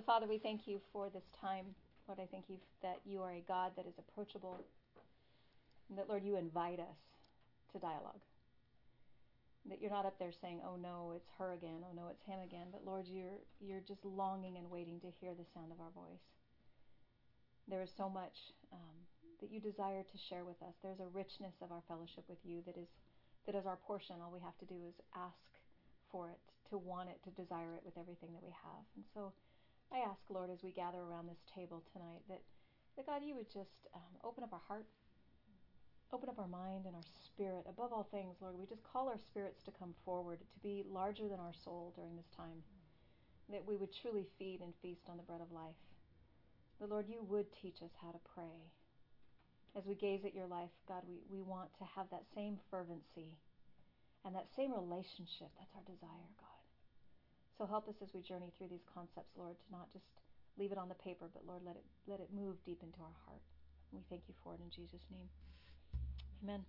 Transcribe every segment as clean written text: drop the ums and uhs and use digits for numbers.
Father, we thank you for this time. Lord, I thank you that you are a God that is approachable, and that, Lord, you invite us to dialogue. That you're not up there saying, oh no, it's her again, oh no, it's him again, but Lord, you're just longing and waiting to hear the sound of our voice. There is so much that you desire to share with us. There's a richness of our fellowship with you that is our portion. All we have to do is ask for it, to want it, to desire it with everything that we have. And so I ask, Lord, as we gather around this table tonight, that God, you would just open up our heart, open up our mind and our spirit. Above all things, Lord, we just call our spirits to come forward, to be larger than our soul during this time, that we would truly feed and feast on the bread of life. That, Lord, you would teach us how to pray. As we gaze at your life, God, we want to have that same fervency and that same relationship. That's our desire, God. So help us as we journey through these concepts, Lord, to not just leave it on the paper, but Lord, let it move deep into our heart. And we thank you for it in Jesus' name. Amen.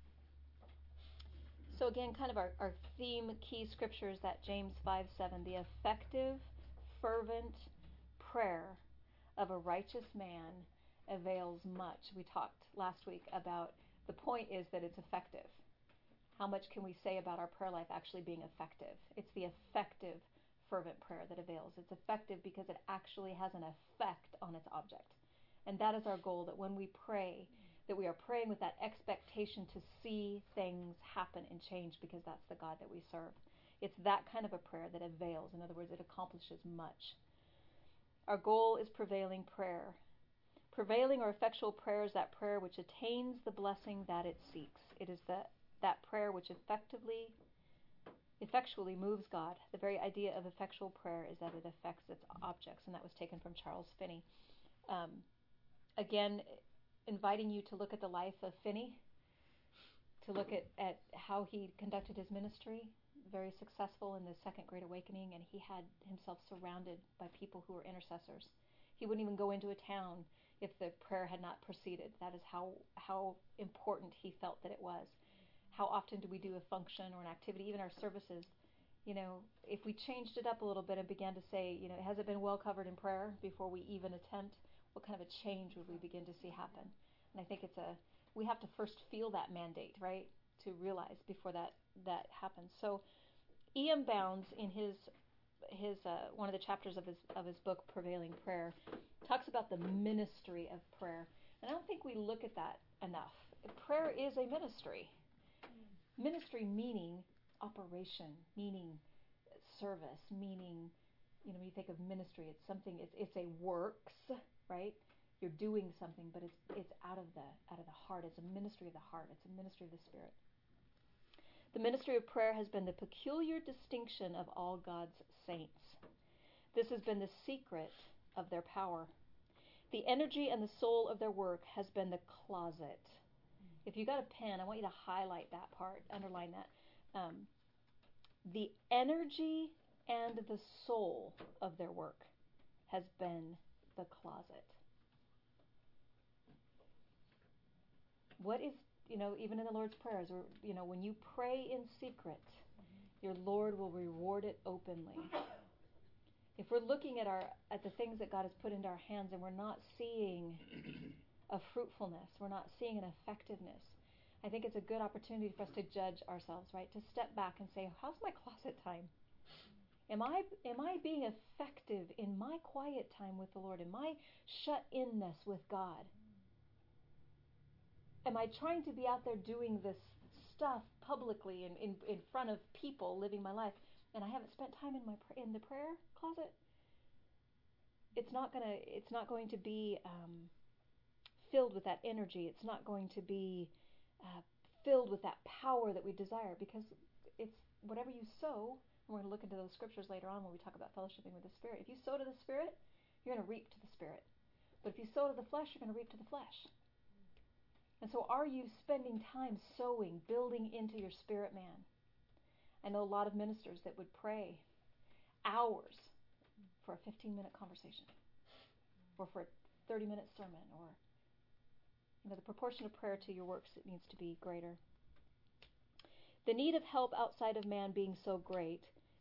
So again, kind of our theme key scripture is that James 5:7, the effective, fervent prayer of a righteous man avails much. We talked last week about the point is that it's effective. How much can we say about our prayer life actually being effective? It's the effective, fervent prayer that avails. It's effective because it actually has an effect on its object. And that is our goal, that when we pray, that we are praying with that expectation to see things happen and change, because that's the God that we serve. It's that kind of a prayer that avails. In other words, it accomplishes much. Our goal is prevailing prayer. Prevailing or effectual prayer is that prayer which attains the blessing that it seeks. It is that prayer which effectually moves God. The very idea of effectual prayer is that it affects its objects, and that was taken from Charles Finney. Again, inviting you to look at the life of Finney, to look at how he conducted his ministry, very successful in the Second Great Awakening, and he had himself surrounded by people who were intercessors. He wouldn't even go into a town if the prayer had not proceeded. That is how important he felt that it was. How often do we do a function or an activity, even our services, if we changed it up a little bit and began to say, has it been well covered in prayer before we even attempt, what kind of a change would we begin to see happen? And I think we have to first feel that mandate, right, to realize before that happens. So E.M. Bounds, in his one of the chapters of his book, Prevailing Prayer, talks about the ministry of prayer. And I don't think we look at that enough. Prayer is a ministry. Ministry meaning operation, meaning service, meaning, when you think of ministry, it's something, it's a works, right? You're doing something, but it's out of the heart. It's a ministry of the heart. It's a ministry of the Spirit. The ministry of prayer has been the peculiar distinction of all God's saints. This has been the secret of their power. The energy and the soul of their work has been the closet. If you got a pen, I want you to highlight that part, underline that. The energy and the soul of their work has been the closet. What is, even in the Lord's prayers, or, when you pray in secret, your Lord will reward it openly. If we're looking at the things that God has put into our hands and we're not seeing a fruitfulness, we're not seeing an effectiveness, I think it's a good opportunity for us to judge ourselves, right? To step back and say, how's my closet time? Am I being effective in my quiet time with the Lord? Am I shut-inness with God? Am I trying to be out there doing this stuff publicly and in front of people, living my life, and I haven't spent time in the prayer closet? It's not going to be filled with that energy. It's not going to be filled with that power that we desire, because it's whatever you sow. And we're going to look into those scriptures later on when we talk about fellowshipping with the Spirit. If you sow to the Spirit, you're going to reap to the Spirit. But if you sow to the flesh, you're going to reap to the flesh. And so are you spending time sowing, building into your spirit man? I know a lot of ministers that would pray hours for a 15-minute conversation, or for a 30-minute sermon, or the proportion of prayer to your works, it needs to be greater. The need of help outside of man being so great,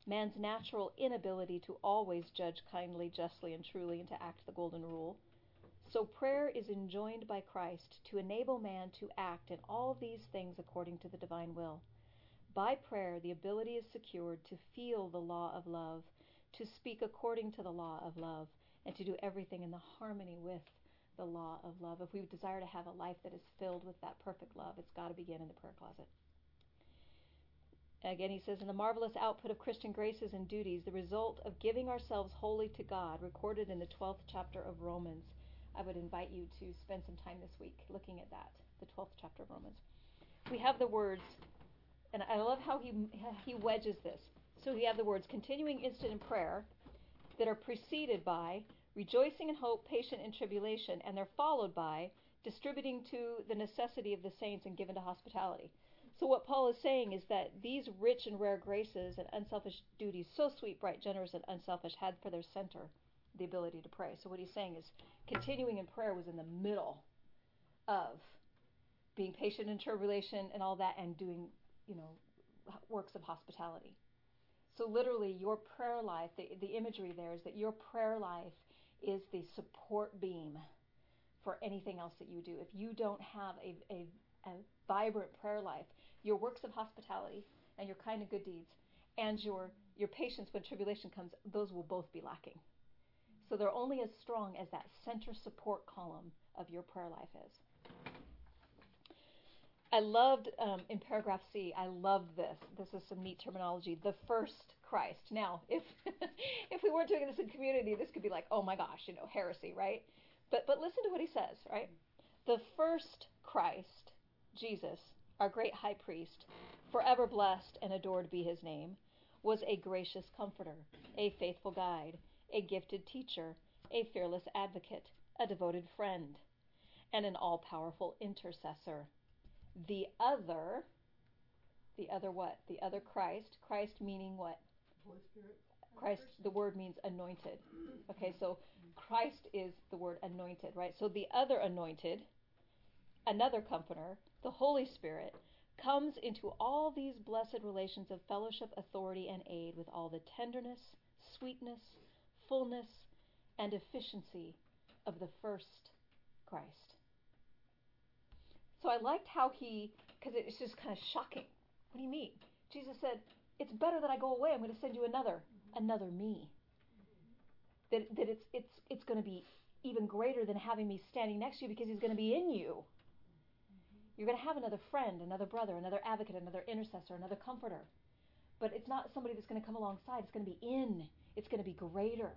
man's natural inability to always judge kindly, justly, and truly, and to act the golden rule. So prayer is enjoined by Christ to enable man to act in all these things according to the divine will. By prayer, the ability is secured to feel the law of love, to speak according to the law of love, and to do everything in the harmony with the law of love. If we desire to have a life that is filled with that perfect love, it's got to begin in the prayer closet. Again, he says, in the marvelous output of Christian graces and duties, the result of giving ourselves wholly to God, recorded in the 12th chapter of Romans. I would invite you to spend some time this week looking at that, the 12th chapter of Romans. We have the words, and I love how he wedges this. So we have the words, continuing instant in prayer, that are preceded by rejoicing in hope, patient in tribulation, and they're followed by distributing to the necessity of the saints and given to hospitality. So what Paul is saying is that these rich and rare graces and unselfish duties, so sweet, bright, generous, and unselfish, had for their center the ability to pray. So what he's saying is continuing in prayer was in the middle of being patient in tribulation and all that, and doing, works of hospitality. So literally your prayer life, the imagery there is that your prayer life is the support beam for anything else that you do. If you don't have a vibrant prayer life, your works of hospitality and your kind and good deeds and your patience when tribulation comes, those will both be lacking. So they're only as strong as that center support column of your prayer life is. I loved, in paragraph C, I loved this. This is some neat terminology. The first Christ. Now, if we weren't doing this in community, this could be like, oh my gosh, heresy, right? But listen to what he says, right? The first Christ, Jesus, our great high priest, forever blessed and adored be his name, was a gracious comforter, a faithful guide, a gifted teacher, a fearless advocate, a devoted friend, and an all-powerful intercessor. The other what? The other Christ. Christ meaning what? Holy Spirit. Christ, the word means anointed. Okay, so Christ is the word anointed, right? So the other anointed, another comforter, the Holy Spirit, comes into all these blessed relations of fellowship, authority, and aid with all the tenderness, sweetness, fullness, and efficiency of the first Christ. So I liked how because it's just kind of shocking. What do you mean? Jesus said, it's better that I go away. I'm going to send you another me. That it's going to be even greater than having me standing next to you, because he's going to be in you. You're going to have another friend, another brother, another advocate, another intercessor, another comforter. But it's not somebody that's going to come alongside. It's going to be in. It's going to be greater.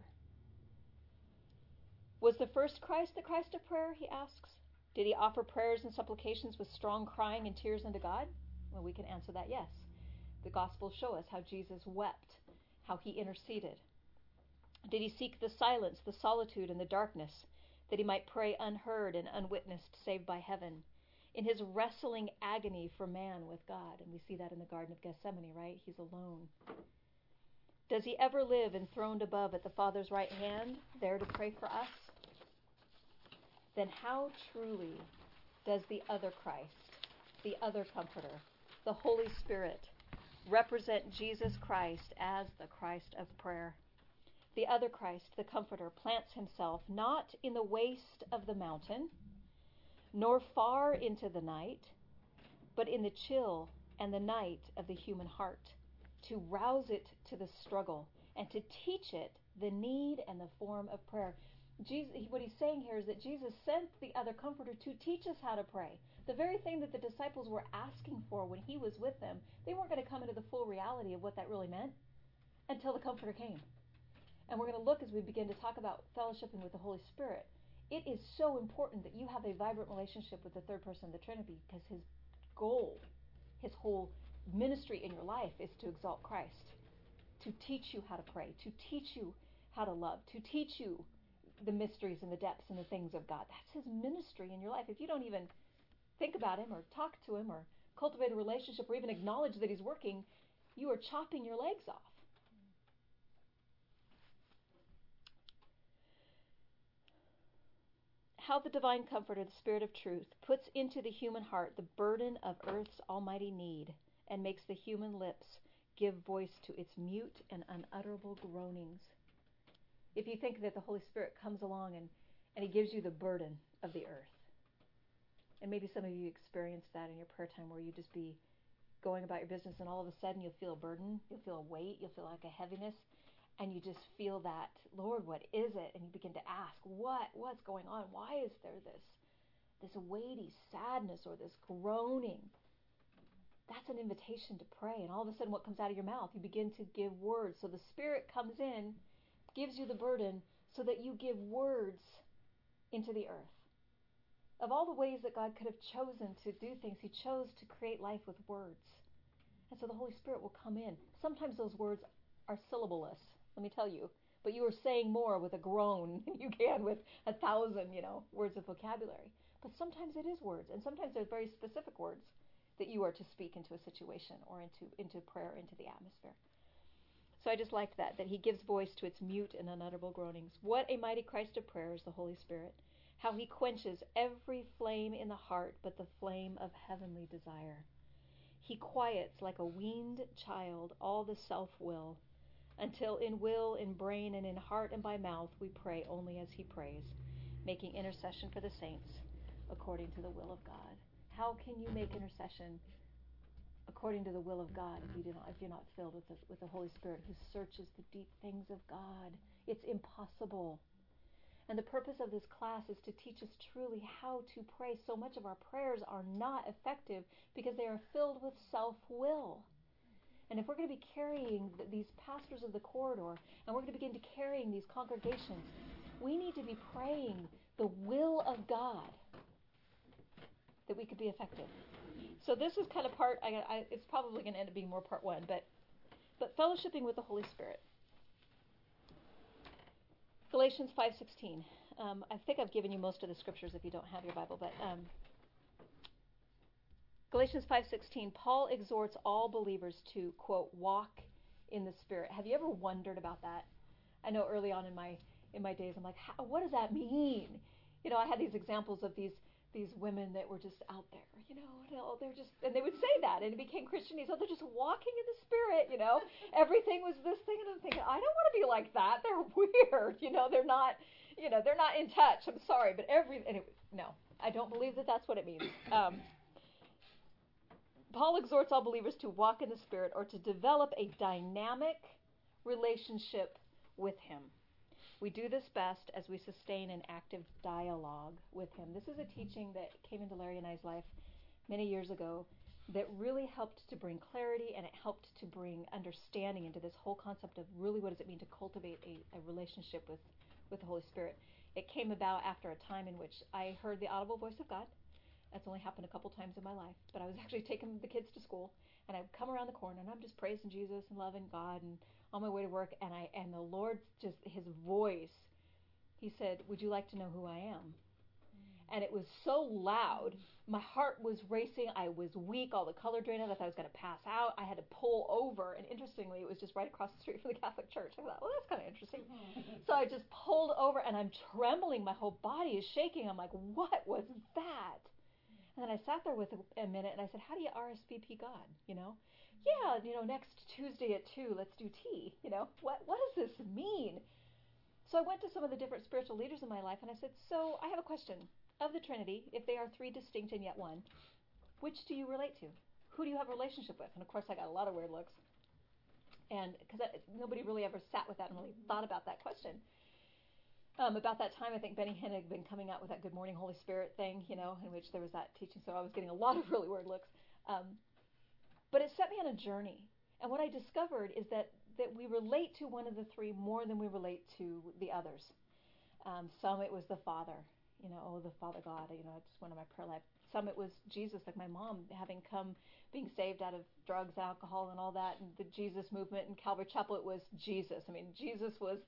Was the first Christ the Christ of prayer, he asks? Did he offer prayers and supplications with strong crying and tears unto God? Well, we can answer that yes. The Gospels show us how Jesus wept, how he interceded. Did he seek the silence, the solitude, and the darkness, that he might pray unheard and unwitnessed, saved by heaven, in his wrestling agony for man with God? And we see that in the Garden of Gethsemane, right? He's alone. Does he ever live enthroned above at the Father's right hand, there to pray for us? Then how truly does the other Christ, the other Comforter, the Holy Spirit, represent Jesus Christ as the Christ of prayer? The other Christ, the Comforter, plants himself not in the waste of the mountain, nor far into the night, but in the chill and the night of the human heart, to rouse it to the struggle and to teach it the need and the form of prayer. Jesus, what he's saying here is that Jesus sent the other Comforter to teach us how to pray. The very thing that the disciples were asking for when he was with them, they weren't going to come into the full reality of what that really meant until the Comforter came. And we're going to look as we begin to talk about fellowshipping with the Holy Spirit. It is so important that you have a vibrant relationship with the third person of the Trinity, because his goal, his whole ministry in your life is to exalt Christ, to teach you how to pray, to teach you how to love, to teach you the mysteries and the depths and the things of God. That's his ministry in your life. If you don't even think about him or talk to him or cultivate a relationship or even acknowledge that he's working, you are chopping your legs off. How the divine Comforter, the Spirit of truth, puts into the human heart the burden of earth's almighty need and makes the human lips give voice to its mute and unutterable groanings. If you think that the Holy Spirit comes along and he gives you the burden of the earth, and maybe some of you experienced that in your prayer time where you just be going about your business and all of a sudden you'll feel a burden, you'll feel a weight, you'll feel like a heaviness, and you just feel that, Lord, what is it? And you begin to ask, what's going on? Why is there this weighty sadness or this groaning? That's an invitation to pray. And all of a sudden what comes out of your mouth, you begin to give words. So the Spirit comes in, gives you the burden so that you give words into the earth. Of all the ways that God could have chosen to do things, he chose to create life with words. And so the Holy Spirit will come in. Sometimes those words are syllableless, let me tell you. But you are saying more with a groan than you can with 1,000, words of vocabulary. But sometimes it is words, and sometimes they're very specific words that you are to speak into a situation or into prayer, into the atmosphere. So I just liked that he gives voice to its mute and unutterable groanings. What a mighty Christ of prayer is the Holy Spirit. How he quenches every flame in the heart but the flame of heavenly desire. He quiets like a weaned child all the self-will, until in will, in brain, and in heart and by mouth we pray only as he prays, making intercession for the saints according to the will of God. How can you make intercession according to the will of God if you're not filled with the Holy Spirit who searches the deep things of God? It's impossible. And the purpose of this class is to teach us truly how to pray. So much of our prayers are not effective because they are filled with self-will. And if we're going to be carrying these pastors of the corridor, and we're going to begin to carrying these congregations, we need to be praying the will of God that we could be effective. So this is kind of part, it's probably going to end up being more part one, but fellowshipping with the Holy Spirit. Galatians 5:16. I think I've given you most of the scriptures if you don't have your Bible, but Galatians 5:16. Paul exhorts all believers to, quote, walk in the Spirit. Have you ever wondered about that? I know early on in my days, I'm like, what does that mean? I had these examples of these women that were just out there, they're just, and they would say that, and it became Christianese. They're just walking in the Spirit, Everything was this thing, and I'm thinking, I don't want to be like that. They're weird, they're not, they're not in touch. I'm sorry, but no, I don't believe that that's what it means. Paul exhorts all believers to walk in the Spirit or to develop a dynamic relationship with him. We do this best as we sustain an active dialogue with him. This is a teaching that came into Larry and I's life many years ago that really helped to bring clarity, and it helped to bring understanding into this whole concept of really what does it mean to cultivate a relationship with the Holy Spirit. It came about after a time in which I heard the audible voice of God. That's only happened a couple times in my life, but I was actually taking the kids to school, and I'd come around the corner, and I'm just praising Jesus and loving God, and on my way to work, and the Lord, just his voice, he said, would you like to know who I am? And it was so loud, my heart was racing, I was weak, all the color drained out, I thought I was going to pass out, I had to pull over, and interestingly, it was just right across the street from the Catholic Church. I thought, well, that's kind of interesting. So I just pulled over, and I'm trembling, my whole body is shaking, I'm like, what was that? And then I sat there with a minute, and I said, how do you RSVP God, Yeah, next Tuesday at 2, let's do tea, What does this mean? So I went to some of the different spiritual leaders in my life, and I said, so I have a question. Of the Trinity, if they are three distinct and yet one, which do you relate to? Who do you have a relationship with? And of course, I got a lot of weird looks. And because nobody really ever sat with that and really thought about that question. About that time, I think Benny Hinn had been coming out with that Good Morning Holy Spirit thing, in which there was that teaching. So I was getting a lot of really weird looks. But it set me on a journey. And what I discovered is that we relate to one of the three more than we relate to the others. Some it was the Father, the Father God, it's one of my prayer life. Some it was Jesus, like my mom having come, being saved out of drugs, alcohol, and all that, and the Jesus movement in Calvary Chapel, it was Jesus. I mean, Jesus was,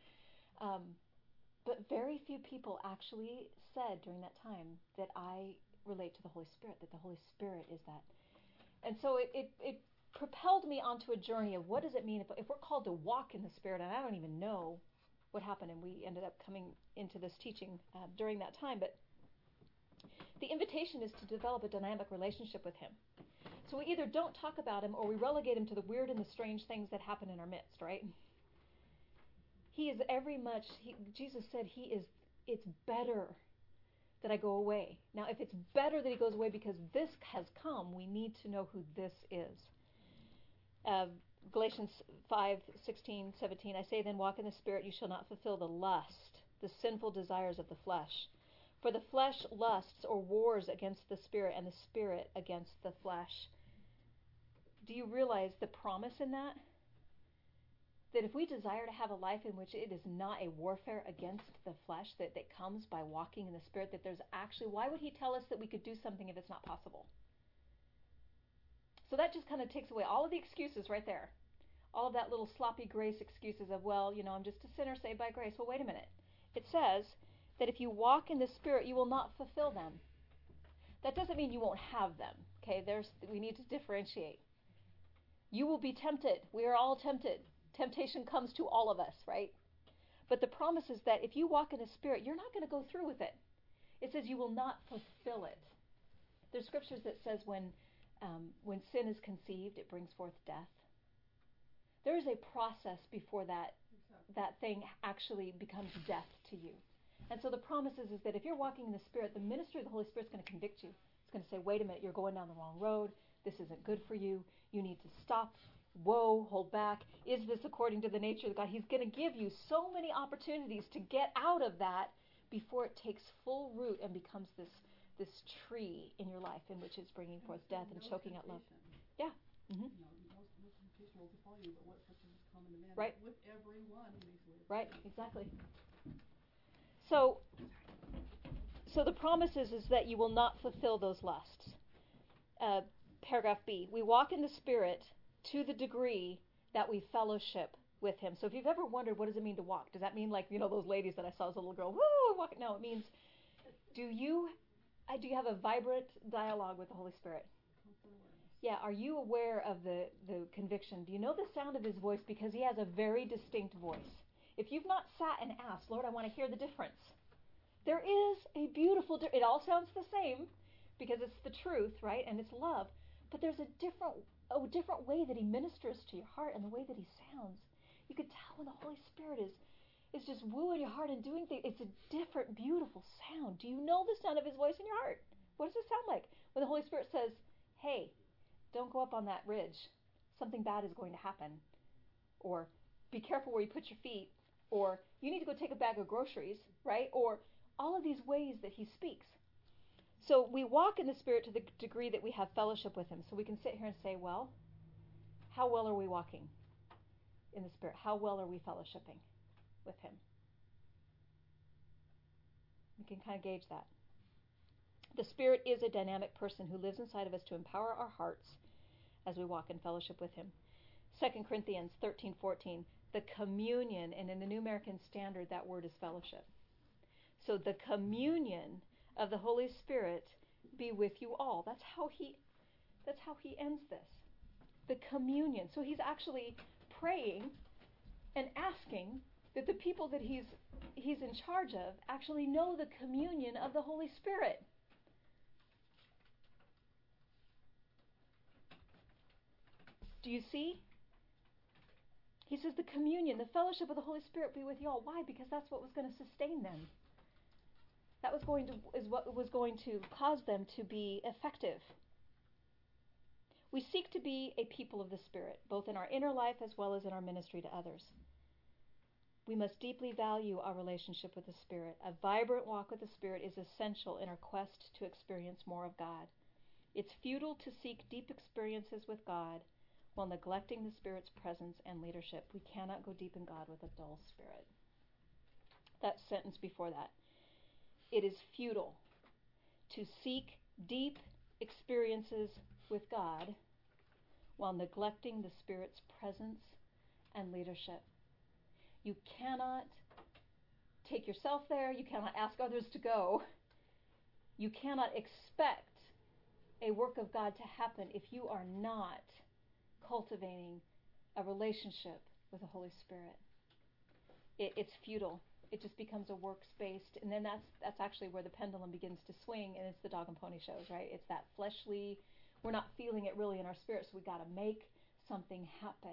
but very few people actually said during that time that I relate to the Holy Spirit, that the Holy Spirit is that. And so it propelled me onto a journey of what does it mean if we're called to walk in the Spirit, and I don't even know what happened, and we ended up coming into this teaching during that time, but the invitation is to develop a dynamic relationship with him. So we either don't talk about him or we relegate him to the weird and the strange things that happen in our midst, right? He is Jesus said it's better that I go away. Now, if it's better that he goes away because this has come, we need to know who this is. Galatians 5:16-17, I say then, walk in the Spirit, you shall not fulfill the lust, the sinful desires of the flesh. For the flesh lusts or wars against the Spirit, and the Spirit against the flesh. Do you realize the promise in that? That if we desire to have a life in which it is not a warfare against the flesh, that comes by walking in the Spirit, that there's actually, why would he tell us that we could do something if it's not possible? So that just kind of takes away all of the excuses right there. All of that little sloppy grace excuses of, well, I'm just a sinner saved by grace. Well, wait a minute. It says that if you walk in the Spirit, you will not fulfill them. That doesn't mean you won't have them. Okay, we need to differentiate. You will be tempted. We are all tempted. Temptation comes to all of us, right? But the promise is that if you walk in the Spirit, you're not going to go through with it. It says you will not fulfill it. There's scriptures that says when sin is conceived, it brings forth death. There is a process before that thing actually becomes death to you. And so the promise is that if you're walking in the Spirit, the ministry of the Holy Spirit is going to convict you. It's going to say, wait a minute, you're going down the wrong road. This isn't good for you. You need to stop. Whoa, hold back. Is this according to the nature of God? He's going to give you so many opportunities to get out of that before it takes full root and becomes this tree in your life in which it's bringing forth death and choking out love. Yeah. Mm-hmm. No temptation will befall you, but what such as is common to man. Right. With everyone, he makes way. Right. Exactly. So the promise is that you will not fulfill those lusts. Paragraph B. We walk in the Spirit to the degree that we fellowship with Him. So if you've ever wondered, what does it mean to walk? Does that mean like, those ladies that I saw as a little girl, woo, walk? No, it means, do you have a vibrant dialogue with the Holy Spirit? Yeah, are you aware of the conviction? Do you know the sound of His voice? Because He has a very distinct voice. If you've not sat and asked, Lord, I want to hear the difference. There is a beautiful, it all sounds the same because it's the truth, right? And it's love. But there's a different way that He ministers to your heart and the way that He sounds. You could tell when the Holy Spirit is just wooing your heart and doing things. It's a different, beautiful sound. Do you know the sound of His voice in your heart? What does it sound like? When the Holy Spirit says, hey, don't go up on that ridge. Something bad is going to happen. Or be careful where you put your feet. Or you need to go take a bag of groceries, right? Or all of these ways that He speaks. So we walk in the Spirit to the degree that we have fellowship with Him. So we can sit here and say, well, how well are we walking in the Spirit? How well are we fellowshipping with Him? We can kind of gauge that. The Spirit is a dynamic person who lives inside of us to empower our hearts as we walk in fellowship with Him. 2 Corinthians 13:14, the communion, and in the New American Standard, that word is fellowship. So the communion of the Holy Spirit be with you all. That's how he ends this. The communion. So He's actually praying and asking that the people that He's in charge of actually know the communion of the Holy Spirit. Do you see? He says the communion, the fellowship of the Holy Spirit be with you all. Why? Because that's what was going to sustain them. That is what was going to cause them to be effective. We seek to be a people of the Spirit, both in our inner life as well as in our ministry to others. We must deeply value our relationship with the Spirit. A vibrant walk with the Spirit is essential in our quest to experience more of God. It's futile to seek deep experiences with God while neglecting the Spirit's presence and leadership. We cannot go deep in God with a dull spirit. That sentence before that. It is futile to seek deep experiences with God while neglecting the Spirit's presence and leadership. You cannot take yourself there. You cannot ask others to go. You cannot expect a work of God to happen if you are not cultivating a relationship with the Holy Spirit. It's futile. It just becomes a works-based, and then that's actually where the pendulum begins to swing, and it's the dog and pony shows, right? It's that fleshly, We're not feeling it really in our spirit, so we got to make something happen.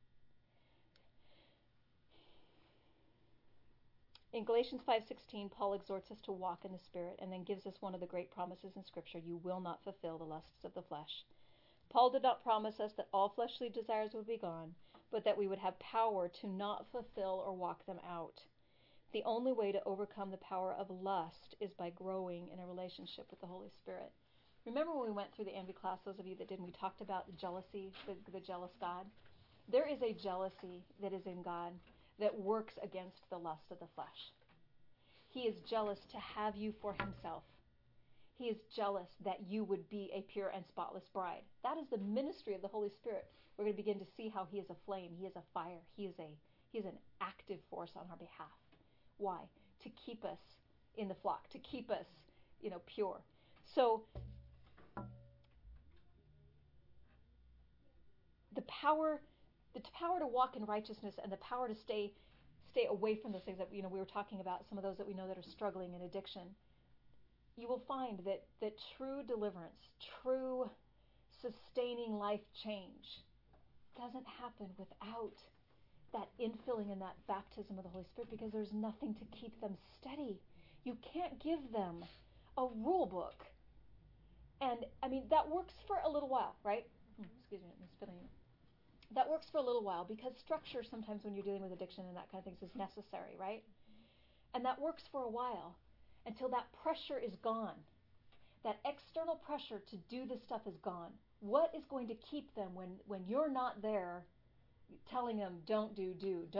In Galatians 5:16, Paul exhorts us to walk in the Spirit and then gives us one of the great promises in Scripture: you will not fulfill the lusts of the flesh. Paul did not promise us that all fleshly desires would be gone, but that we would have power to not fulfill or walk them out. The only way to overcome the power of lust is by growing in a relationship with the Holy Spirit. Remember when we went through the envy class, those of you that did, we talked about the jealousy, the jealous God? There is a jealousy that is in God that works against the lust of the flesh. He is jealous to have you for himself. He is jealous that you would be a pure and spotless bride. That is the ministry of the Holy Spirit. We're going to begin to see how he is a flame, he is a fire, he is an active force on our behalf. Why? To keep us in the flock, to keep us, pure. So the power to walk in righteousness and the power to stay away from those things that we were talking about, some of those that we know that are struggling in addiction. You will find that true deliverance, true sustaining life change doesn't happen without that infilling and that baptism of the Holy Spirit, because there's nothing to keep them steady. You can't give them a rule book. And, that works for a little while, right? Excuse me, I'm spilling it. That works for a little while because structure sometimes when you're dealing with addiction and that kind of things is necessary, right? And that works for a while until that pressure is gone. That external pressure to do this stuff is gone. What is going to keep them when you're not there telling them don't do?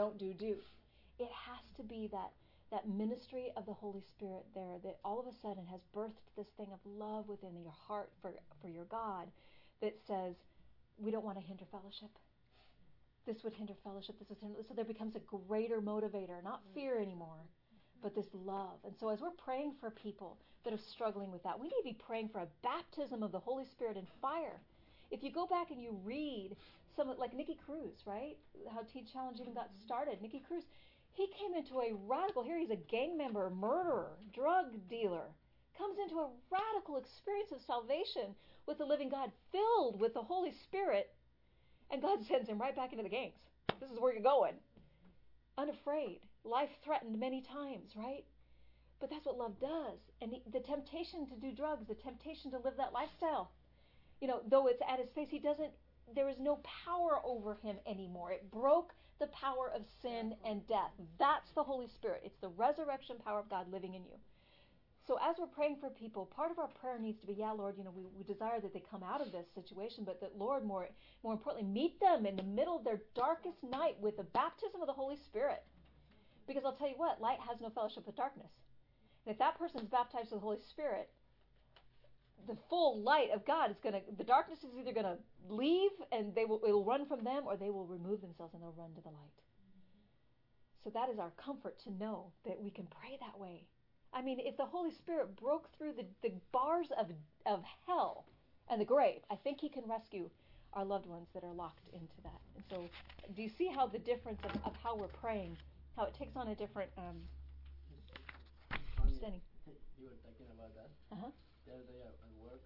It has to be that ministry of the Holy Spirit there that all of a sudden has birthed this thing of love within your heart for your God that says, we don't want to hinder fellowship. This would hinder fellowship. So there becomes a greater motivator, not fear anymore, but this love. And so as we're praying for people that are struggling with that, we need to be praying for a baptism of the Holy Spirit and fire. If you go back and you read some, like Nicky Cruz, right? How Teen Challenge even got started. Nicky Cruz, he came into a radical, here he's a gang member, murderer, drug dealer, comes into a radical experience of salvation with the living God, filled with the Holy Spirit, and God sends him right back into the gangs. This is where you're going. Unafraid. Life threatened many times, right? But that's what love does. And the temptation to do drugs, the temptation to live that lifestyle, though it's at his face, there is no power over him anymore. It broke the power of sin and death. That's the Holy Spirit. It's the resurrection power of God living in you. So as we're praying for people, part of our prayer needs to be, Lord, we desire that they come out of this situation, but that, Lord, more importantly, meet them in the middle of their darkest night with the baptism of the Holy Spirit. Because I'll tell you what, light has no fellowship with darkness. And if that person's baptized with the Holy Spirit, the full light of God the darkness is either going to leave and it will run from them, or they will remove themselves and they'll run to the light. So that is our comfort to know that we can pray that way. If the Holy Spirit broke through the bars of hell and the grave, I think he can rescue our loved ones that are locked into that. And so do you see how the difference of how we're praying, how it takes on a different understanding? You were talking about that. Uh-huh. The other day at work,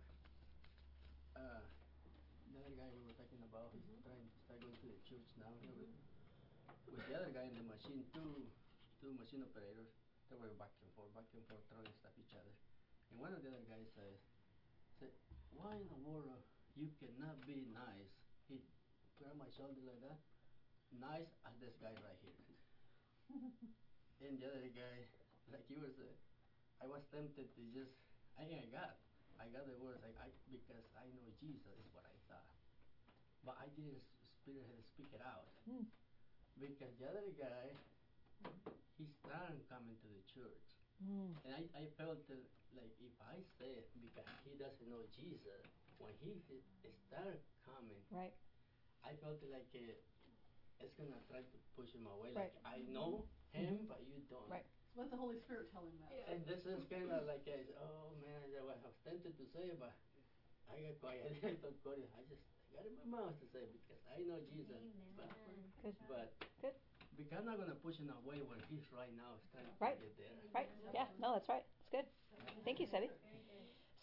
the other guy we were talking about, he's trying to start going to the church now. With the other guy in the machine, two machine operators, they were back and forth, throwing stuff at each other. And one of the other guys said, why in the world you cannot be nice? He put on my shoulder like that, nice as this guy right here. And the other guy, like you were saying, I was tempted to just, I got the words, because I know Jesus is what I thought. But I didn't speak it out. Because the other guy, he started coming to the church. And I felt like if I say it, because he doesn't know Jesus, when he started coming, right, I felt like it's going to try to push him away. Right. Like, I know him, but you don't. Right. So let the Holy Spirit tell him that. Yeah. And this is kind of like, oh man, I was tempted to say it, but I got quiet. I thought, Cody, I got in my mouth to say it because I know Jesus. But because I'm not going to push him away when he's right now trying to get there. Right. Yeah. No, that's right. It's good. Thank you, Sebi.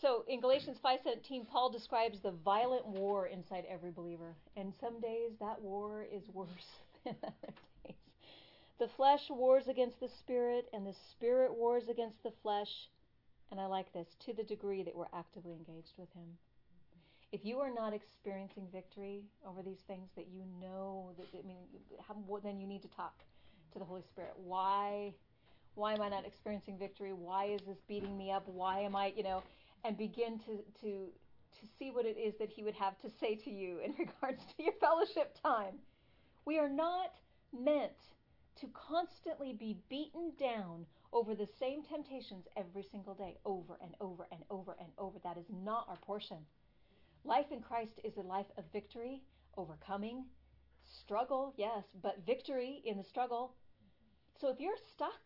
So in Galatians 5:17, Paul describes the violent war inside every believer. And some days that war is worse than other days. The flesh wars against the spirit, and the spirit wars against the flesh. And I like this, to the degree that we're actively engaged with him. If you are not experiencing victory over these things that you know, then you need to talk to the Holy Spirit. Why am I not experiencing victory? Why is this beating me up? Why am I, and begin to see what it is that he would have to say to you in regards to your fellowship time. We are not meant to constantly be beaten down over the same temptations every single day, over and over and over and over. That is not our portion. Life in Christ is a life of victory, overcoming, struggle, yes, but victory in the struggle. So if you're stuck,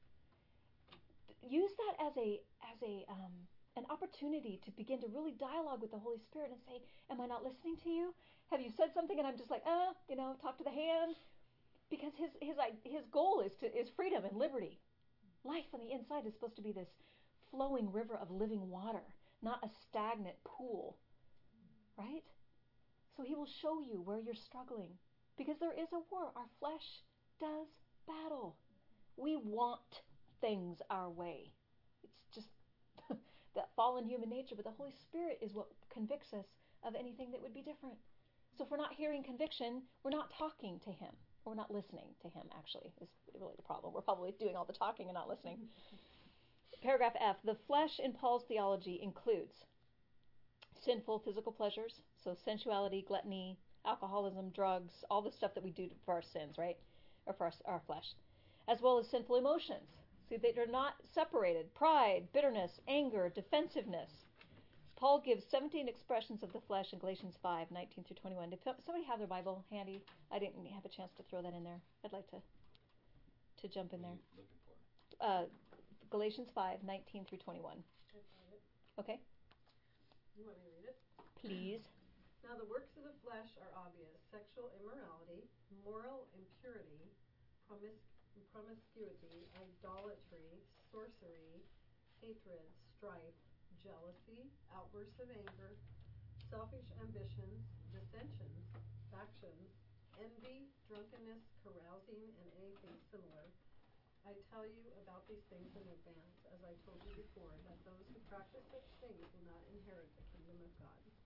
use that as an opportunity to begin to really dialogue with the Holy Spirit and say, am I not listening to you? Have you said something and I'm just like, talk to the hand? Because his goal is freedom and liberty. Life on the inside is supposed to be this flowing river of living water, not a stagnant pool, right? So he will show you where you're struggling, because there is a war. Our flesh does battle. We want things our way. It's just that fallen human nature, but the Holy Spirit is what convicts us of anything that would be different. So if we're not hearing conviction, we're not talking to him. Or we're not listening to him, actually, is really the problem. We're probably doing all the talking and not listening. Paragraph F, the flesh in Paul's theology includes sinful physical pleasures, so sensuality, gluttony, alcoholism, drugs, all the stuff that we do for our sins, right? Or for our flesh. As well as sinful emotions. See, they're not separated. Pride, bitterness, anger, defensiveness. Paul gives 17 expressions of the flesh in Galatians 5:19 through 21. Did somebody have their Bible handy? I didn't have a chance to throw that in there. I'd like to jump in there. Looking for? Galatians 5:19 through 21. I found it. Okay. You want me to read it? Please. Now the works of the flesh are obvious: sexual immorality, moral impurity, promiscuity, idolatry, sorcery, hatred, strife, jealousy, outbursts of anger, selfish ambitions, dissensions, factions, envy, drunkenness, carousing, and anything similar. I tell you about these things in advance, as I told you before, that those who practice such things will not inherit the kingdom of God.